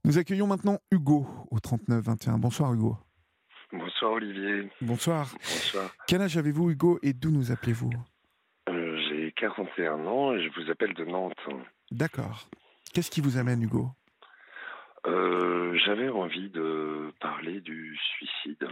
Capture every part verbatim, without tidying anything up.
Nous accueillons maintenant Hugo au trente-neuf vingt et un. Bonsoir Hugo. Bonsoir Olivier. Bonsoir. Bonsoir. Quel âge avez-vous Hugo et d'où nous appelez-vous? Euh, j'ai quarante et un ans et je vous appelle de Nantes. D'accord. Qu'est-ce qui vous amène Hugo? Euh, j'avais envie de parler du suicide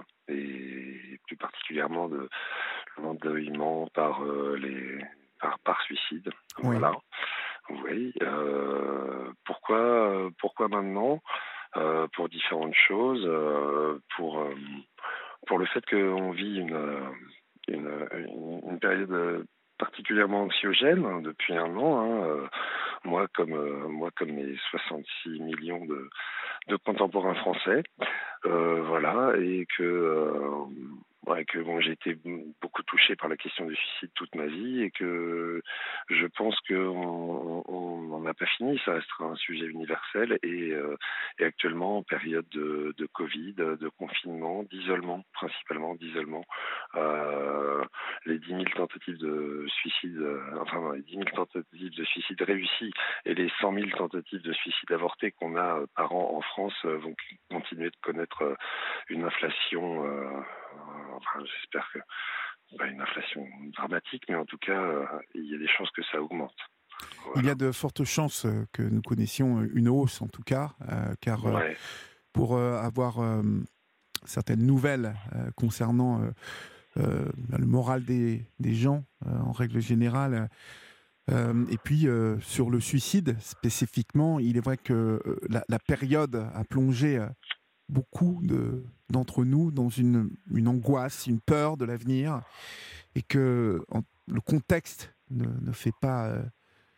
et plus particulièrement de l'endeuillement par euh, les par, par suicide. Oui. Voilà. Oui. Euh, pourquoi pourquoi maintenant? Euh, pour différentes choses. Euh, pour euh, pour le fait qu'on vit une une, une, une période particulièrement anxiogène hein, depuis un an. Hein, euh, moi, comme euh, moi, comme mes soixante-six millions de, de contemporains français, euh, voilà, et que euh, ouais, que bon, j'ai été beaucoup touché par la question du suicide toute ma vie et que je pense qu'on on n'a pas fini. Ça restera un sujet universel et, euh, et actuellement en période de, de Covid, de confinement, d'isolement, principalement d'isolement. Euh, les dix mille tentatives de suicide, euh, enfin non, les dix mille tentatives de suicide réussies et les cent mille tentatives de suicide avortées qu'on a euh, par an en France euh, vont continuer de connaître euh, une inflation, euh, euh, enfin j'espère que pas une inflation dramatique, mais en tout cas euh, il y a des chances que ça augmente. Il y Voilà. a de fortes chances euh, que nous connaissions euh, une hausse en tout cas, euh, car euh, Ouais. pour euh, avoir euh, certaines nouvelles euh, concernant euh, euh, le moral des, des gens euh, en règle générale, euh, et puis euh, sur le suicide spécifiquement, il est vrai que euh, la, la période a plongé euh, beaucoup de, d'entre nous dans une, une angoisse, une peur de l'avenir, et que en, le contexte ne, ne fait pas, euh,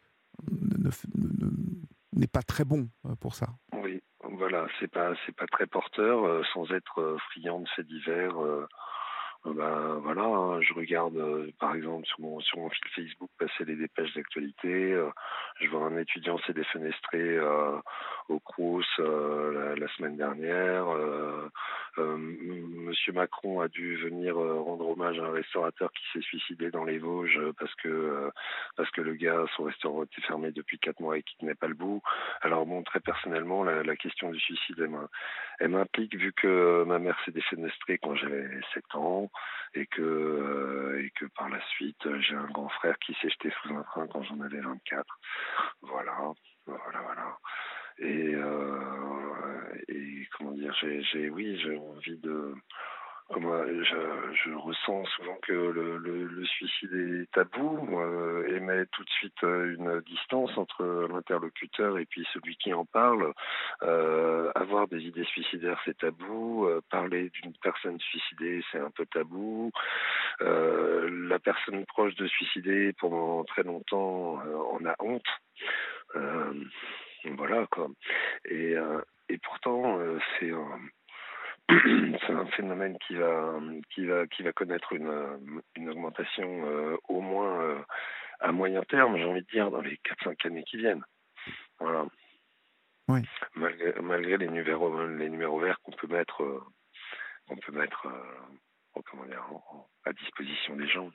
ne, ne, ne, n'est pas très bon euh, pour ça. Oui, voilà, c'est pas c'est pas très porteur, euh, sans être euh, friand de faits divers. Euh, Euh, Ben voilà, hein, je regarde euh, par exemple sur mon sur mon fil Facebook passer les dépêches d'actualité. Euh, je vois un étudiant s'est défenestré euh, au Crous euh, la, la semaine dernière. Euh, euh, M- Monsieur Macron a dû venir euh, rendre hommage à un restaurateur qui s'est suicidé dans les Vosges euh, parce que euh, parce que le gars, son restaurant était fermé depuis quatre mois et qu'il tenait pas le bout. Alors bon, très personnellement, la, la question du suicide, elle m'in- elle m'implique vu que ma mère s'est défenestrée quand j'avais sept ans et que euh, et que par la suite j'ai un grand frère qui s'est jeté sous un train quand j'en avais vingt-quatre. Voilà, voilà, voilà. Et euh, et comment dire, j'ai j'ai oui, j'ai envie de Comment, je, je ressens souvent que le, le, le suicide est tabou euh, et met tout de suite euh, une distance entre l'interlocuteur et puis celui qui en parle. Euh, avoir des idées suicidaires, c'est tabou. Euh, parler d'une personne suicidée, c'est un peu tabou. Euh, la personne proche de suicider, pendant très longtemps, euh, en a honte. Euh, voilà quoi. Et, euh, et pourtant, euh, c'est un c'est un phénomène qui va qui va qui va connaître une une augmentation euh, au moins euh, à moyen terme, j'ai envie de dire dans les quatre cinq années qui viennent. Voilà. Oui. Malgré, malgré les numéros les numéros verts qu'on peut mettre euh, qu'on peut mettre euh, comment dire, en- en- à disposition des gens.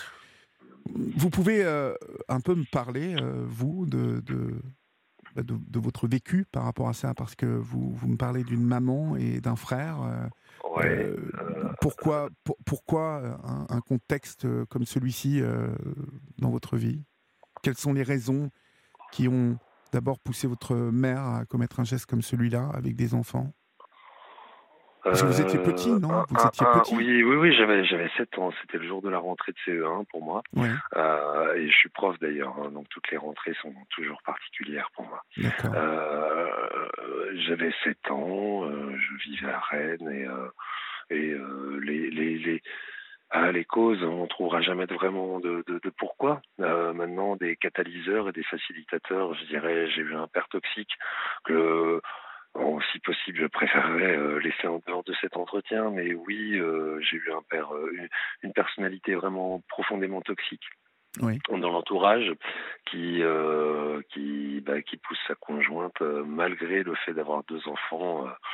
Vous pouvez euh, un peu me parler, euh, vous, de, de, bah, de, de votre vécu par rapport à ça, parce que vous, vous me parlez d'une maman et d'un frère. Euh, Ouais. euh, Euh, pourquoi, pour- pourquoi un, un contexte comme celui-ci euh, dans votre vie? Quelles sont les raisons qui ont d'abord poussé votre mère à commettre un geste comme celui-là avec des enfants? Parce que vous étiez petit, euh, non? un, Vous un, étiez un- petit? oui, oui, oui, j'avais j'avais sept ans. C'était le jour de la rentrée de C E un pour moi. Oui, Euh, et je suis prof d'ailleurs, hein, donc toutes les rentrées sont toujours particulières pour moi. d'accord. Euh, J'avais sept ans, euh, je vivais à Rennes et, euh, et euh, les, les, les, ah, les causes, on ne trouvera jamais de- vraiment de, de, de pourquoi. Euh, maintenant, des catalyseurs et des facilitateurs, je dirais, j'ai eu un père toxique que, bon, si possible, je préférerais euh, laisser en dehors de cet entretien, mais oui, euh, j'ai eu un père, euh, une, une personnalité vraiment profondément toxique Oui, dans l'entourage qui euh, qui bah, qui pousse sa conjointe euh, malgré le fait d'avoir deux enfants euh,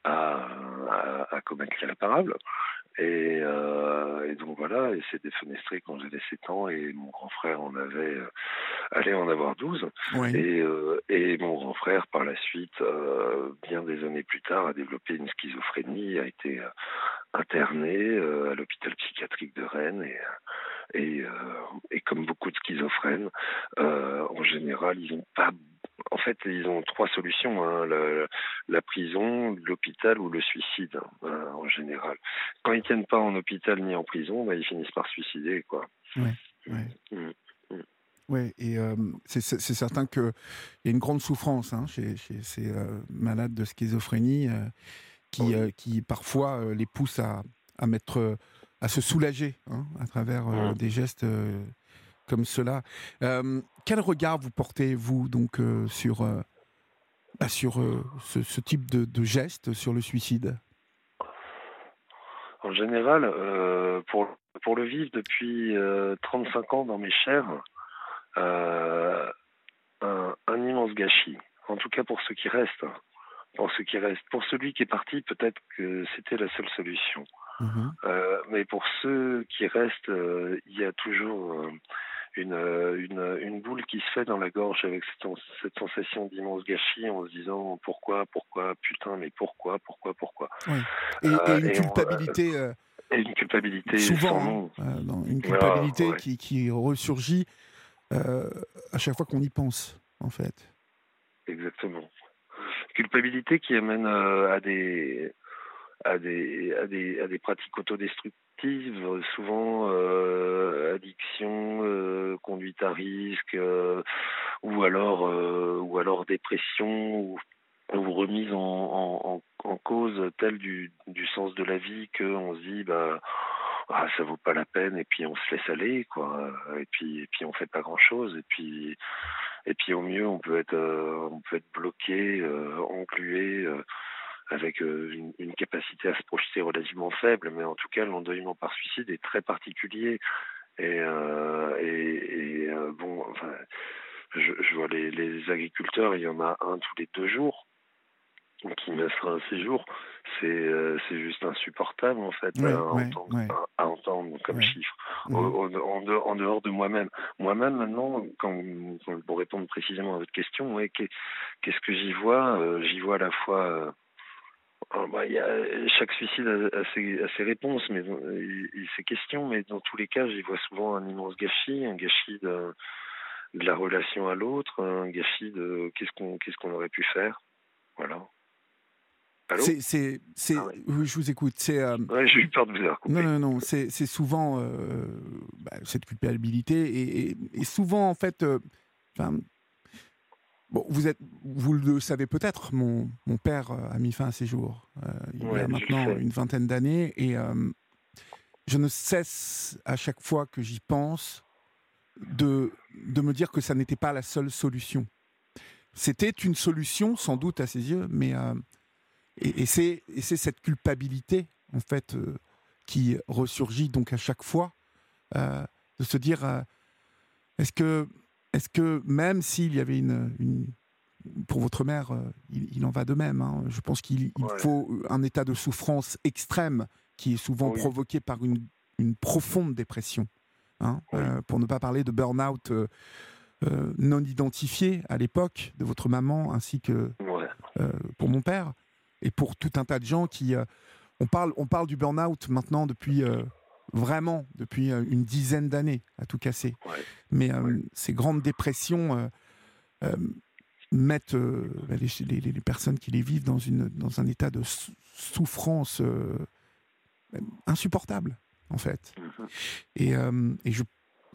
à, à, à commettre l'irréparable. Et, euh, et donc voilà, et c'est défenestré quand j'avais sept ans et mon grand frère en avait, euh, allait en avoir douze. Oui. Et, euh, et mon grand frère, par la suite, euh, bien des années plus tard, a développé une schizophrénie, a été euh, interné euh, à l'hôpital psychiatrique de Rennes. Et, et, euh, et comme beaucoup de schizophrènes, euh, en général, ils ont pas. En fait, ils ont trois solutions, hein, la, la prison, l'hôpital ou le suicide, hein, en général. Quand ils tiennent pas en hôpital ni en prison, bah, ils finissent par se suicider, quoi. Ouais, ouais. Mmh, mmh. Ouais, et euh, c'est, c'est c'est certain qu'il y a une grande souffrance hein, chez, chez ces euh, malades de schizophrénie euh, qui, Oui. euh, qui parfois euh, les poussent à, à mettre, euh, à se soulager hein, à travers euh, Mmh. des gestes euh, comme cela. Euh, quel regard vous portez, vous, donc, euh, sur, euh, bah, sur euh, ce, ce type de, de geste, sur le suicide ? En général, euh, pour, pour le vivre depuis euh, trente-cinq ans dans mes chairs, euh, un, un immense gâchis. En tout cas pour ceux qui restent. Pour ceux qui restent. Pour celui qui est parti, peut-être que c'était la seule solution. Mmh. Euh, mais pour ceux qui restent, euh, il y a toujours euh, une, une, une boule qui se fait dans la gorge avec cette, cette sensation d'immense gâchis en se disant pourquoi, pourquoi, putain, mais pourquoi, pourquoi, pourquoi. Oui. Et, et Euh, une et, on, culpabilité, euh, et une culpabilité souvent, sans hein, nom. euh, dans une Ah, culpabilité ouais, qui, qui ressurgit euh, à chaque fois qu'on y pense, en fait. exactement. Culpabilité qui amène euh, à des à des à des à des pratiques autodestructives, souvent euh, addiction, euh, conduite à risque, euh, ou alors euh, ou alors dépression, ou, ou remise en, en, en cause telle du, du sens de la vie qu'on se dit bah ah, ça vaut pas la peine, et puis on se laisse aller, quoi, et puis et puis on fait pas grand chose, et puis et puis au mieux on peut être euh, on peut être bloqué, euh, englué, euh, avec euh, une, une capacité à se projeter relativement faible, mais en tout cas l'endeuillement par suicide est très particulier. Et, euh, et, et euh, bon, enfin, je, je vois les, les agriculteurs, il y en a un tous les deux jours qui mettra un séjour. C'est euh, c'est juste insupportable en fait à Ouais, ouais, entendre, ouais, à, à entendre comme ouais. chiffre. Au, Mhm. au, en, dehors, en dehors de moi-même. Moi-même maintenant, quand, quand, pour répondre précisément à votre question, ouais, qu'est-ce que j'y vois euh, J'y vois à la fois euh, ah bah, y a, chaque suicide a, a, ses, a ses réponses, mais et, et ses questions, mais dans tous les cas, j'y vois souvent un immense gâchis, un gâchis de, de la relation à l'autre, un gâchis de qu'est-ce qu'on qu'est-ce qu'on aurait pu faire. Voilà. Allô? C'est, c'est, c'est, Ah ouais. oui, je vous écoute. C'est, euh, Ouais, j'ai eu peur de vous avoir non, coupé. non, non. C'est, c'est souvent euh, bah, cette culpabilité et, et, et souvent en fait, euh, enfin, bon, vous êtes, vous le savez peut-être. Mon, mon père euh, a mis fin à ses jours. Euh, il y Ouais, a je le maintenant sais. une vingtaine d'années et euh, je ne cesse à chaque fois que j'y pense de de me dire que ça n'était pas la seule solution. C'était une solution sans doute à ses yeux, mais euh, Et, et c'est et c'est cette culpabilité en fait euh, qui ressurgit donc à chaque fois euh, de se dire euh, est-ce que est-ce que même s'il y avait une, une pour votre mère euh, il, il en va de même hein, je pense qu'il il Ouais. faut un état de souffrance extrême qui est souvent Oui. provoqué par une, une profonde dépression hein, Oui. euh, pour ne pas parler de burn-out euh, euh, non identifié à l'époque de votre maman ainsi que Ouais. euh, pour mon père et pour tout un tas de gens qui euh, on parle on parle du burn-out maintenant depuis euh, vraiment depuis euh, une dizaine d'années à tout casser Ouais. mais euh, Ouais. ces grandes dépressions euh, euh, mettent euh, les, les, les personnes qui les vivent dans une dans un état de sou- souffrance euh, insupportable en fait Mhm. et, euh, et je,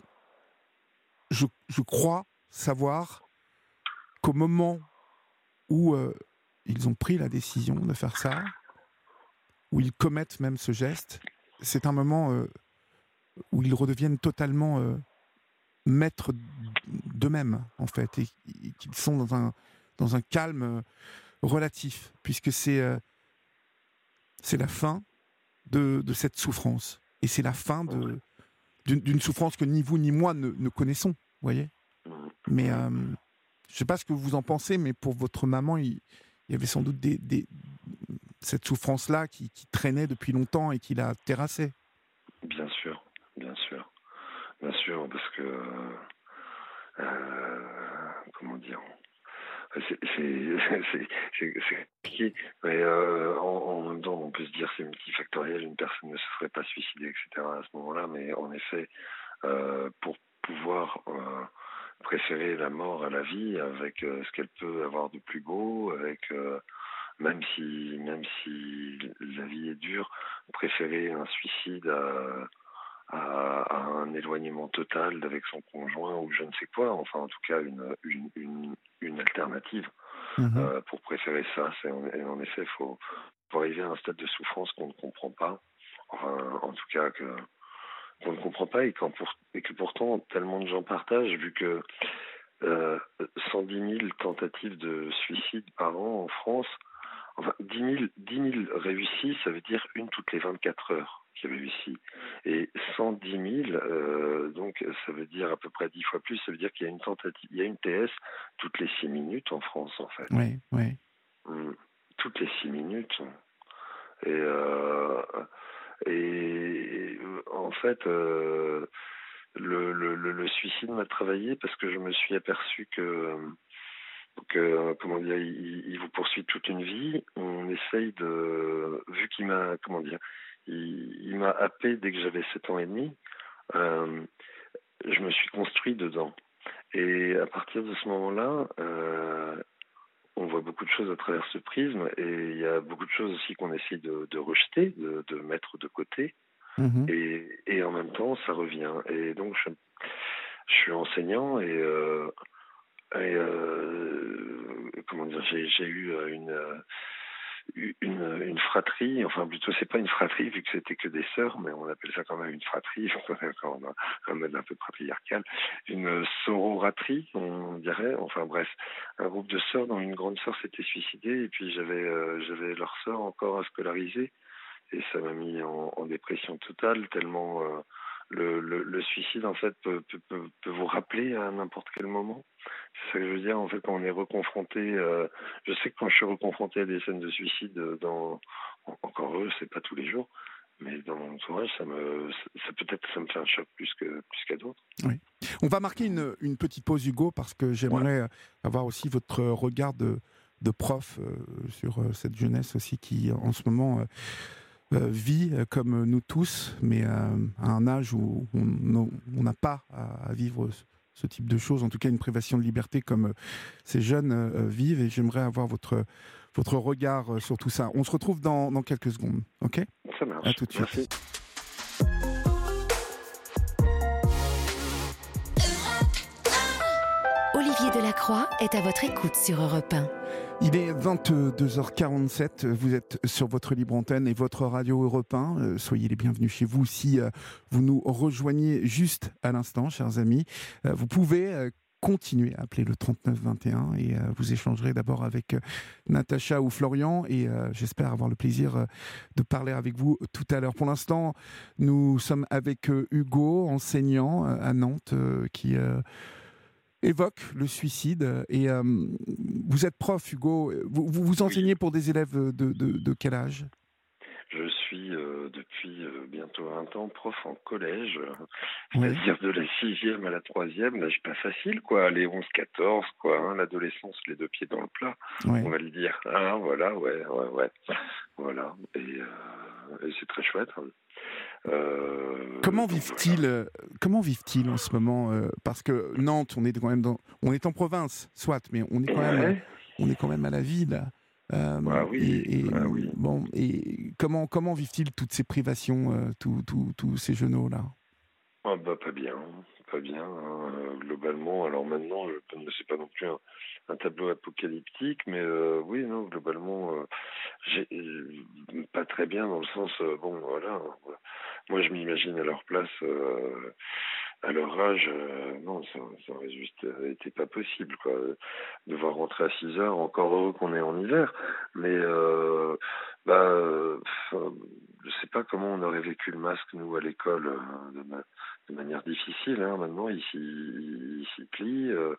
je je crois savoir qu'au moment où euh, ils ont pris la décision de faire ça, où ils commettent même ce geste, c'est un moment euh, où ils redeviennent totalement euh, maîtres d'eux-mêmes, en fait, et, et qu'ils sont dans un, dans un calme euh, relatif, puisque c'est euh, c'est la fin de, de cette souffrance. Et c'est la fin Ouais. de, d'une, d'une souffrance que ni vous ni moi ne, ne connaissons, vous voyez. Mhm. Mais euh, je ne sais pas ce que vous en pensez, mais pour votre maman, il, il y avait sans doute des, des, cette souffrance-là qui, qui traînait depuis longtemps et qui l'a terrassé. Bien sûr, bien sûr, bien sûr, parce que euh, comment dire, c'est c'est c'est c'est c'est compliqué, mais euh, en, en même temps, on peut se dire c'est multifactoriel, une personne ne se serait pas suicidée, et cetera à ce moment-là, mais en effet, euh, pour pouvoir euh, préférer la mort à la vie, avec euh, ce qu'elle peut avoir de plus beau, avec euh, même si même si la vie est dure, préférer un suicide à à, à un éloignement total avec son conjoint ou je ne sais quoi, enfin en tout cas une, une, une, une alternative Mmh. euh, pour préférer ça. C'est en, et en effet, il faut, faut arriver à un stade de souffrance qu'on ne comprend pas, enfin en tout cas que qu'on ne comprend pas et, quand pour, et que pourtant tellement de gens partagent, vu que euh, cent dix mille tentatives de suicide par an en France. Enfin, dix mille, dix mille réussis, ça veut dire une toutes les vingt-quatre heures qui réussit. Et cent dix mille, euh, donc ça veut dire à peu près dix fois plus, ça veut dire qu'il y a une tentative, il y a une T S toutes les six minutes en France, en fait. Oui, oui. Mmh. Toutes les six minutes. Et, euh, et en fait, euh, le, le, le, le suicide m'a travaillé parce que je me suis aperçu que que comment dire, il, il vous poursuit toute une vie. On essaye de, vu qu'il m'a, comment dire, il, il m'a happé dès que j'avais sept ans et demi. Euh, je me suis construit dedans. Et à partir de ce moment-là, euh, on voit beaucoup de choses à travers ce prisme, et il y a beaucoup de choses aussi qu'on essaye de, de rejeter, de, de mettre de côté. Mmh. Et, et en même temps, ça revient. Et donc, je, je suis enseignant et euh, Et euh, comment dire, j'ai, j'ai eu une, une une fratrie, enfin plutôt c'est pas une fratrie vu que c'était que des sœurs, mais on appelle ça quand même une fratrie, quand on a un mode un peu patriarcal, une sororatrie, on dirait, enfin bref, un groupe de sœurs dont une grande sœur s'était suicidée et puis j'avais euh, j'avais leur sœur encore à scolariser et ça m'a mis en, en dépression totale tellement euh, le, le, le suicide en fait peut, peut, peut, peut vous rappeler à n'importe quel moment. C'est ça que je veux dire en fait quand on est reconfronté. Euh, je sais que quand je suis reconfronté à des scènes de suicide, dans encore eux, c'est pas tous les jours, mais dans mon entourage, ça me, ça peut-être ça me fait un choc plus que plus qu'à d'autres. Oui. On va marquer une, une petite pause, Hugo, parce que Ouais. j'aimerais avoir aussi votre regard de, de prof euh, sur euh, cette jeunesse aussi qui, en ce moment, euh, euh, vit euh, comme nous tous, mais euh, à un âge où on n'a pas à, à vivre ce, ce type de choses, en tout cas une privation de liberté comme euh, ces jeunes euh, vivent, et j'aimerais avoir votre, votre regard euh, sur tout ça. On se retrouve dans, dans quelques secondes, ok ? Ça marche. À tout de suite. Merci. Olivier Delacroix est à votre écoute sur Europe un. Il est vingt-deux heures quarante-sept, vous êtes sur votre libre antenne et votre radio Europe un. Euh, soyez les bienvenus chez vous si euh, vous nous rejoignez juste à l'instant, chers amis. Euh, vous pouvez euh, continuer à appeler le trente-neuf vingt et un et euh, vous échangerez d'abord avec euh, Natacha ou Florian et euh, j'espère avoir le plaisir euh, de parler avec vous tout à l'heure. Pour l'instant, nous sommes avec euh, Hugo, enseignant euh, à Nantes, euh, qui... Euh, évoque le suicide. Et euh, vous êtes prof, Hugo. Vous, vous, vous enseignez Oui. pour des élèves de, de, de quel âge ? Je suis euh, depuis euh, bientôt vingt ans prof en collège, euh, Oui. c'est-à-dire de la sixième à la troisième, l'âge pas facile, quoi, les onze quatorze, quoi, hein, l'adolescence, les deux pieds dans le plat, Oui. on va le dire. Hein, voilà, ouais, ouais, ouais. Voilà, et, euh, et c'est très chouette. Hein. Euh, Comment donc, vivent-ils voilà. euh, Comment vivent-ils en ce moment euh, Parce que Nantes, on est quand même dans, on est en province, soit, mais on est quand même, Ouais, on est quand même à la ville. Euh, bah oui, et, et bah oui. bon, et comment comment vivent-ils toutes ces privations, euh, tous tous tous ces genoux là ? Ah bah pas bien, pas bien. Hein. Euh, globalement, alors maintenant, je ne sais pas non plus un, un tableau apocalyptique, mais euh, oui, non, globalement, euh, j'ai euh, pas très bien dans le sens, euh, bon, voilà. Hein, moi, je m'imagine à leur place, euh, à leur âge, euh, non, ça, ça aurait juste euh, été pas possible, quoi. Devoir rentrer à six heures, encore heureux qu'on est en hiver, mais euh, bah, euh, je sais pas comment on aurait vécu le masque, nous, à l'école, euh, de, ma- de manière difficile. Hein. Maintenant, il s'y, il s'y plie. Euh,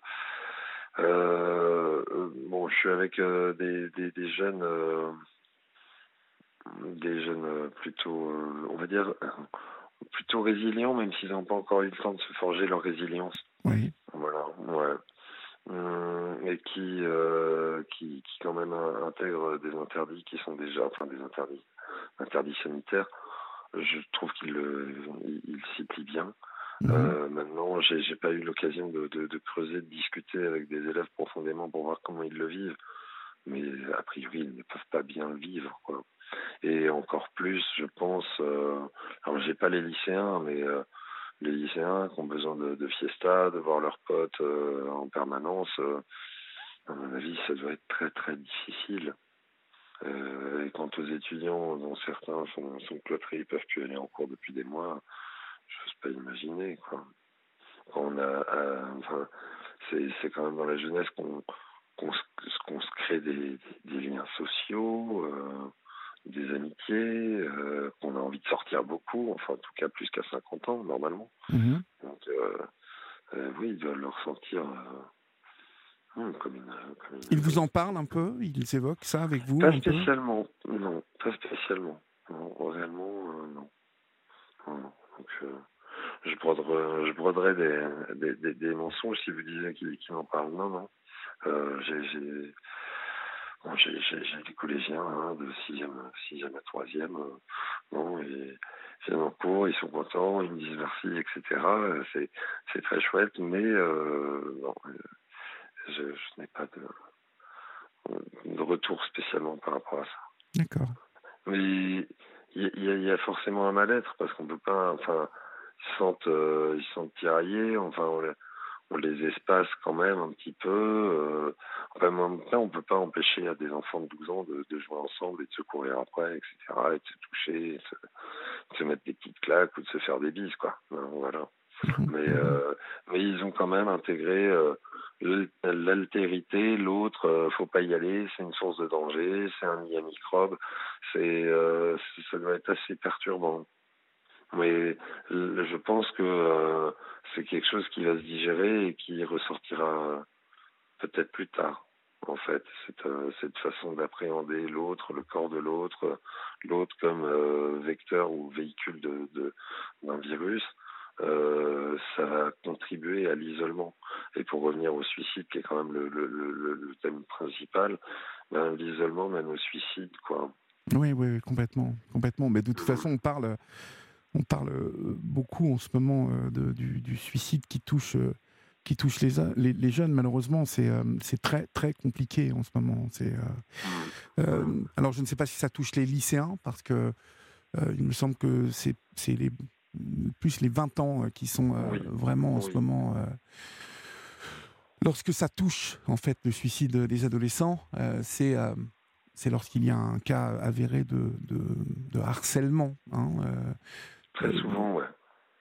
euh, bon, je suis avec euh, des, des, des jeunes... Euh, des jeunes euh, plutôt, euh, on va dire, plutôt résilients, même s'ils n'ont pas encore eu le temps de se forger leur résilience. Oui. Voilà, ouais. Hum, et qui, euh, qui, qui quand même euh, intègrent des interdits qui sont déjà, enfin des interdits, interdits sanitaires. Je trouve qu'il euh, il, il s'y plie bien. Mhm. Euh, maintenant, j'ai, j'ai pas eu l'occasion de, de, de creuser, de discuter avec des élèves profondément pour voir comment ils le vivent. Mais a priori, ils ne peuvent pas bien le vivre, quoi. Et encore plus, je pense. Euh, alors, j'ai pas les lycéens, mais euh, les lycéens qui ont besoin de, de fiesta, de voir leurs potes euh, en permanence. Euh, à mon avis, ça doit être très très difficile. Euh, et quant aux étudiants, dont certains sont, sont cloîtrés, ils peuvent plus aller en cours depuis des mois. J'ose pas imaginer, quoi. Quand on a, euh, enfin, c'est, c'est quand même dans la jeunesse qu'on, qu'on, se, qu'on se crée des, des liens sociaux, euh, des amitiés, euh, qu'on a envie de sortir beaucoup, enfin en tout cas plus qu'à cinquante ans normalement. Mhm. Donc euh, euh, oui, ils doivent le ressentir euh, hum, comme une, comme Ils une... vous en parlent un peu? Ils évoquent ça avec vous Pas un peu? spécialement, non, pas spécialement. Non, réellement, euh, non. non, non. Donc, euh, Je broderai, je broderai des, des, des, des mensonges si vous disiez qu'il qu'il en parle. Non, non. Euh, j'ai, j'ai, bon, j'ai, j'ai, j'ai des collégiens hein, de sixième, sixième à troisième. Euh, bon, et ils viennent en cours, ils sont contents, ils me disent merci, et cetera. Euh, C'est, c'est très chouette, mais euh, non, euh, je, je n'ai pas de, de retour spécialement par rapport à ça. D'accord. Mais il y, y, a- il y a forcément un mal-être parce qu'on peut pas, enfin, ils se sentent, euh, ils se sentent tiraillés. Enfin, on les, on les espace quand même un petit peu. Euh, enfin, en même temps, on peut pas empêcher à des enfants de douze ans de, de jouer ensemble et de se courir après, et cetera, et de se toucher, et de se, de se mettre des petites claques ou de se faire des bises, quoi. Non, voilà. Mhm. Mais, Mhm. euh, mais ils ont quand même intégré euh, l'altérité, l'autre, euh, faut pas y aller, c'est une source de danger, c'est un nid à microbes, c'est, euh, ça doit être assez perturbant. Mais je pense que euh, c'est quelque chose qui va se digérer et qui ressortira peut-être plus tard. En fait, cette, euh, cette façon d'appréhender l'autre, le corps de l'autre, l'autre comme euh, vecteur ou véhicule de, de, d'un virus, euh, ça va contribuer à l'isolement. Et pour revenir au suicide, qui est quand même le, le, le, le thème principal, ben, l'isolement mène au suicide, quoi. Oui, oui, oui, complètement, complètement. Mais de toute Mmh. façon, on parle, on parle euh, beaucoup en ce moment euh, de, du, du suicide qui touche, euh, qui touche les, les, les jeunes. Malheureusement, c'est euh, c'est très, très compliqué en ce moment. C'est, Mmh. euh, euh, Mmh. alors, je ne sais pas si ça touche les lycéens, parce que euh, il me semble que c'est c'est les, plus les vingt ans euh, qui sont euh, Oui, vraiment en ce oui. moment. Euh, lorsque ça touche en fait le suicide des adolescents, euh, c'est euh, c'est lorsqu'il y a un cas avéré de, de, de harcèlement. Hein, euh, Très euh, souvent, ouais.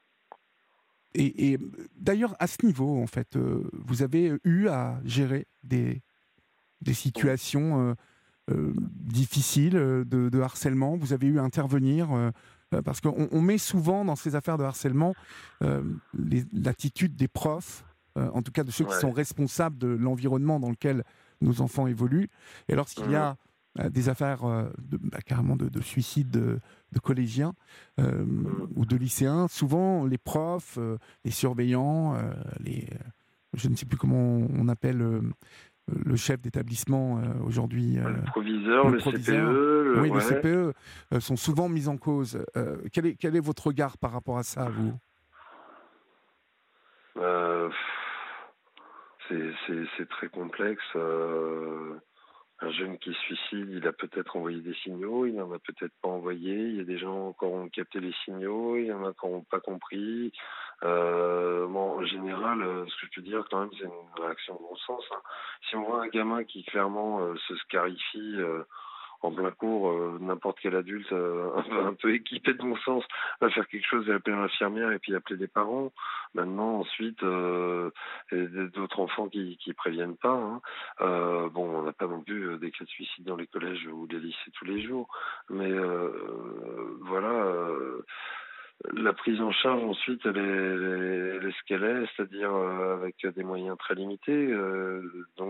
et, et d'ailleurs, à ce niveau, en fait, euh, vous avez eu à gérer des, des Oui. situations euh, euh, difficiles euh, de, de harcèlement. Vous avez eu à intervenir euh, euh, parce qu'on on met souvent dans ces affaires de harcèlement euh, les- l'attitude des profs, euh, en tout cas de ceux qui sont Ouais. responsables de l'environnement dans lequel nos enfants évoluent. Et lorsqu'il y Mmh. a euh, des affaires euh, de, bah, carrément de, de suicide de, de collégiens euh, Mmh. ou de lycéens, souvent les profs, euh, les surveillants, euh, les, euh, je ne sais plus comment on appelle euh, le chef d'établissement euh, aujourd'hui, euh, Le proviseur, le le C P proviseur, E, le... oui, le ouais. C P E, euh, sont souvent mis en cause. Euh, quel est, quel est votre regard par rapport à ça, vous? Euh, c'est, c'est, c'est très complexe. Euh, un jeune qui se suicide, il a peut-être envoyé des signaux, il n'en a peut-être pas envoyé. Il y a des gens qui ont capté les signaux, il y en a qui n'ont pas compris. Euh, bon, en général, euh, ce que je peux dire quand même, c'est une réaction de bon sens. Hein. Si on voit un gamin qui clairement euh, se scarifie euh, en plein cours, euh, n'importe quel adulte euh, un, peu, un peu équipé de bon sens va faire quelque chose et appeler l'infirmière et puis appeler les parents. Maintenant, ensuite, euh, et d'autres enfants qui qui préviennent pas. Hein. Euh, bon, on n'a pas non plus euh, des cas de suicide dans les collèges ou les lycées tous les jours, mais euh, voilà. Euh, la prise en charge ensuite, elle est, elle est, elle est ce qu'elle est, c'est-à-dire euh, avec des moyens très limités. Euh, donc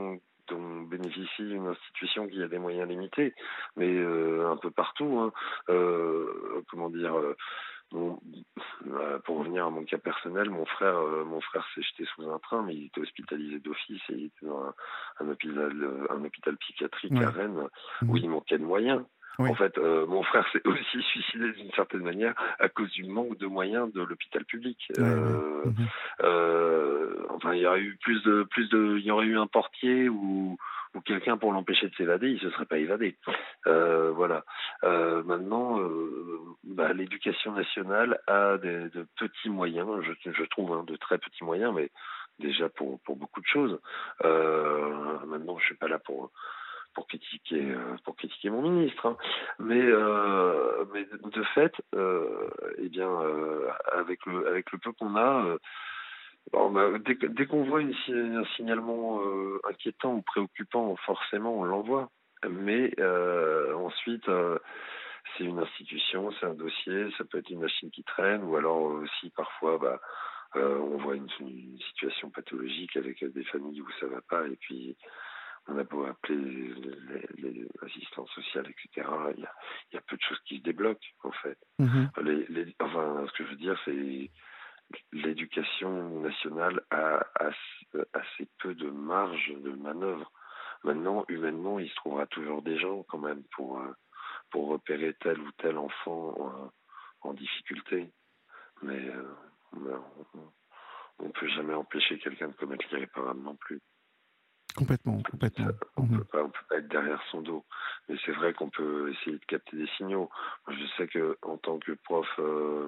dont bénéficie une institution qui a des moyens limités, mais euh, un peu partout. Hein. Euh, comment dire euh, bon, euh, pour revenir à mon cas personnel, mon frère, euh, mon frère s'est jeté sous un train, mais il était hospitalisé d'office et il était dans un, un hôpital, un hôpital psychiatrique Ouais. à Rennes Mmh. où il manquait de moyens. Oui. En fait, euh, mon frère s'est aussi suicidé d'une certaine manière à cause du manque de moyens de l'hôpital public. Ouais, Euh, ouais. Mmh. euh, enfin, il y aurait eu plus de, plus de, il y aurait eu un portier ou, ou quelqu'un pour l'empêcher de s'évader, il se serait pas évadé. Euh, voilà. Euh, maintenant, euh, bah, l'éducation nationale a des, de petits moyens, je, je trouve, hein, de très petits moyens, mais déjà pour, pour beaucoup de choses. Euh, maintenant, je suis pas là pour pour critiquer euh, pour critiquer mon ministre, hein. mais euh, mais de, de fait, euh, eh bien, euh, avec le avec le peu qu'on a, euh, bon, bah, dès, dès qu'on voit une, un signalement euh, inquiétant ou préoccupant, forcément, on l'envoie. Mais euh, ensuite, euh, c'est une institution, c'est un dossier, ça peut être une machine qui traîne, ou alors aussi parfois, bah, euh, on voit une, une situation pathologique avec des familles où ça va pas, et puis on a beau appeler les, les assistantes sociales, et cetera. Il y a, il y a peu de choses qui se débloquent, en fait. Mmh. Les, les, enfin, ce que je veux dire, c'est l'éducation nationale a assez peu de marge de manœuvre. Maintenant, humainement, il se trouvera toujours des gens quand même pour, pour repérer tel ou tel enfant en, en difficulté. Mais euh, on ne peut jamais empêcher quelqu'un de commettre l'irréparable non plus. Complètement, complètement. Ça, on Mmh. peut pas, on peut pas être derrière son dos. Mais c'est vrai qu'on peut essayer de capter des signaux. Moi, je sais que en tant que prof, euh,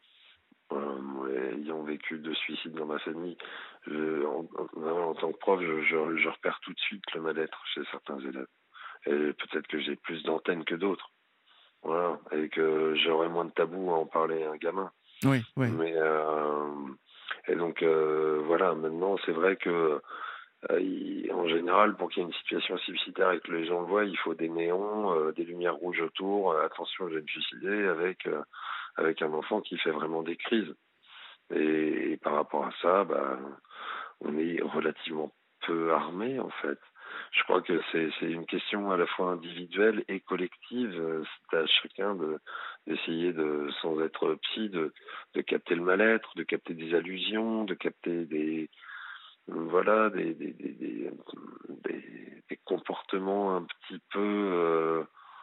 euh, ayant vécu deux suicides dans ma famille, je, en, en, en tant que prof, je, je, je repère tout de suite le mal-être chez certains élèves. Et peut-être que j'ai plus d'antenne que d'autres. Voilà, et que j'aurais moins de tabou à en parler à un gamin. Oui, oui. Mais euh, et donc euh, voilà, maintenant c'est vrai que euh, il, en général, pour qu'il y ait une situation suicidaire et que les gens le voient, il faut des néons, euh, des lumières rouges autour. Euh, attention, je vais me suicider, avec euh, avec un enfant qui fait vraiment des crises. Et, et par rapport à ça, bah, on est relativement peu armé en fait. Je crois que c'est, c'est une question à la fois individuelle et collective. C'est à chacun de, d'essayer, de, sans être psy, de, de capter le mal-être, de capter des allusions, de capter des, voilà, des, des, des, des, des, des comportements un petit peu euh,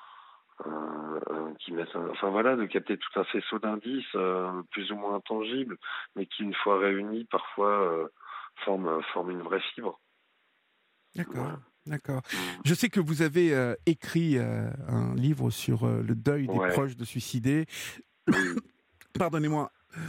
euh, qui mettent un, enfin voilà, de capter tout un faisceau d'indices euh, plus ou moins intangibles, mais qui, une fois réunis, parfois euh, forment, forment une vraie fibre. D'accord, Voilà. d'accord. Je sais que vous avez euh, écrit euh, un livre sur euh, le deuil des Ouais. proches de suicidés. Oui. Pardonnez-moi.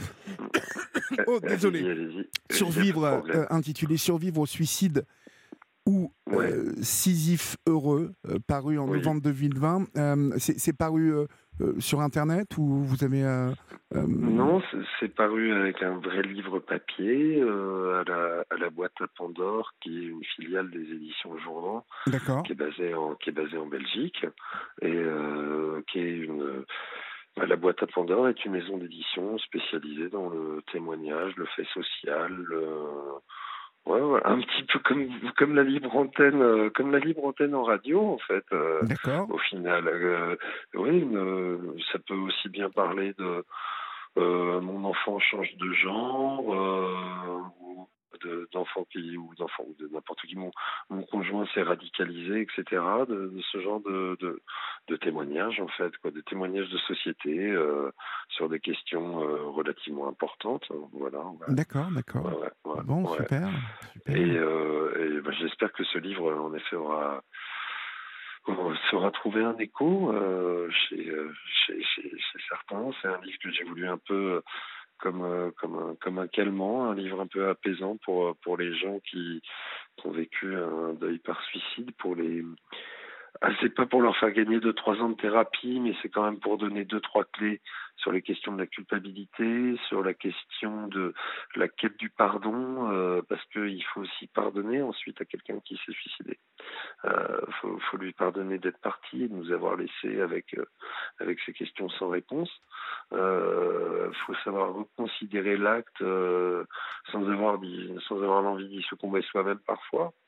Oh, désolé. Allez-y, allez-y. Survivre, euh, intitulé Survivre au suicide ou Ouais. euh, Sisyphe heureux, euh, paru en Oui. novembre deux mille vingt. Euh, c'est, c'est paru euh, euh, sur Internet ou vous avez... Euh, euh... Non, c'est, c'est paru avec un vrai livre papier euh, à, la, à la boîte à Pandore, qui est une filiale des éditions Jourdan, D'accord. qui est basée en, qui est basée en Belgique, et euh, qui est une... La boîte à Pandore est une maison d'édition spécialisée dans le témoignage, le fait social, le... Ouais, ouais, un petit peu comme comme la libre antenne, euh, comme la libre antenne en radio en fait. Euh, D'accord. au final, euh, oui, une, ça peut aussi bien parler de euh, mon enfant change de genre, euh, ou de, d'enfants qui ou d'enfants ou de n'importe qui. Mon, mon conjoint s'est radicalisé, et cetera. De, de ce genre de, de de témoignages en fait, quoi, de témoignages de société euh, sur des questions euh, relativement importantes. Voilà. Ouais. D'accord, d'accord. Ouais, ouais, Bon, ouais. super, super. Et, euh, et ben, j'espère que ce livre, en effet, aura, saura trouver un écho euh, chez, chez, chez, chez certains. C'est un livre que j'ai voulu un peu comme, comme, un, comme un calmant, un livre un peu apaisant pour, pour les gens qui, qui ont vécu un deuil par suicide, pour les... Ah, c'est pas pour leur faire gagner deux trois ans de thérapie, mais c'est quand même pour donner deux trois clés sur les questions de la culpabilité, sur la question de la quête du pardon, euh, parce qu'il faut aussi pardonner ensuite à quelqu'un qui s'est suicidé. Euh, faut, faut lui pardonner d'être parti et de nous avoir laissé avec euh, avec ces questions sans réponse. Euh, faut savoir reconsidérer l'acte euh, sans avoir dit, sans avoir l'envie d'y succomber soi-même parfois.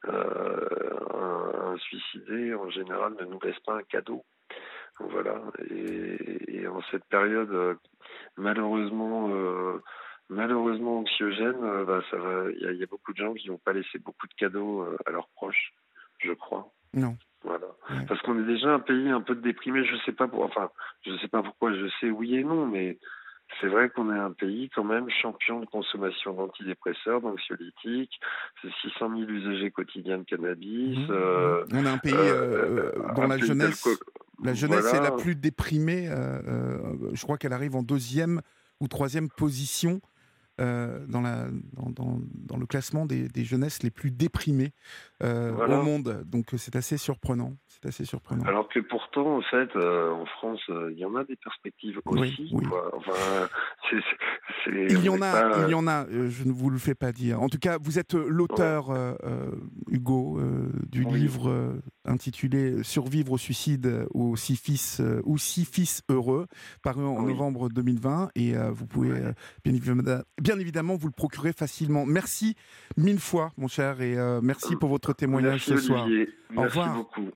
euh, un, un suicidé, en général, ne nous laisse pas un cadeau. Voilà. Et, et en cette période, euh, malheureusement, euh, malheureusement anxiogène, euh, bah, ça va. Il y, y a beaucoup de gens qui n'ont pas laissé beaucoup de cadeaux euh, à leurs proches, je crois. Non. Voilà. Ouais. Parce qu'on est déjà un pays un peu déprimé. Je sais pas pour, enfin, je sais pas pourquoi. Je sais oui et non, mais c'est vrai qu'on est un pays quand même champion de consommation d'antidépresseurs, d'anxiolytiques. C'est six cent mille usagers quotidiens de cannabis. Mmh, Euh, mmh. On a un pays euh, euh, dont un la pays jeunesse, d'alcool. la jeunesse Voilà. est la plus déprimée. Euh, euh, je crois qu'elle arrive en deuxième ou troisième position euh, dans, la, dans, dans, dans le classement des, des jeunesses les plus déprimées euh, Voilà. au monde. Donc c'est assez surprenant. C'est assez surprenant. Alors que pourtant, en fait, euh, en France, il euh, y en a des perspectives aussi. Oui, oui. Quoi. Enfin, c'est, c'est, c'est, il y en a, pas... il y en a. Euh, je ne vous le fais pas dire. En tout cas, vous êtes l'auteur, ouais. euh, euh, Hugo, euh, du oui. livre euh, intitulé "Survivre au suicide ou six fils euh, ou six fils heureux", paru en oui. novembre deux mille vingt. Et euh, vous pouvez ouais. euh, bien, évidemment, bien évidemment vous le procurer facilement. Merci mille fois, mon cher, et euh, merci pour votre témoignage merci, ce Olivier. soir. Merci au revoir. beaucoup.